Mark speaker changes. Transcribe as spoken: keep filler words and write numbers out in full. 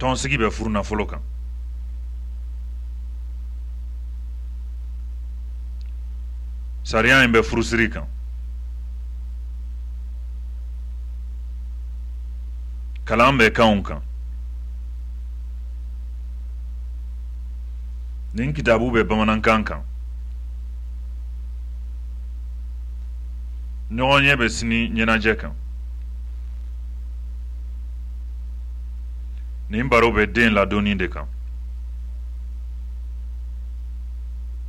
Speaker 1: tɔnsigi bɛ furu nafolo kan sariya in bɛ furusiri kan kalan bɛ kanw kan nin kitabu bɛ bamanankan kan ɲɔgɔn ɲɛ bɛ sini ɲɛnajɛ kan nin baro bɛ den ladonni de kan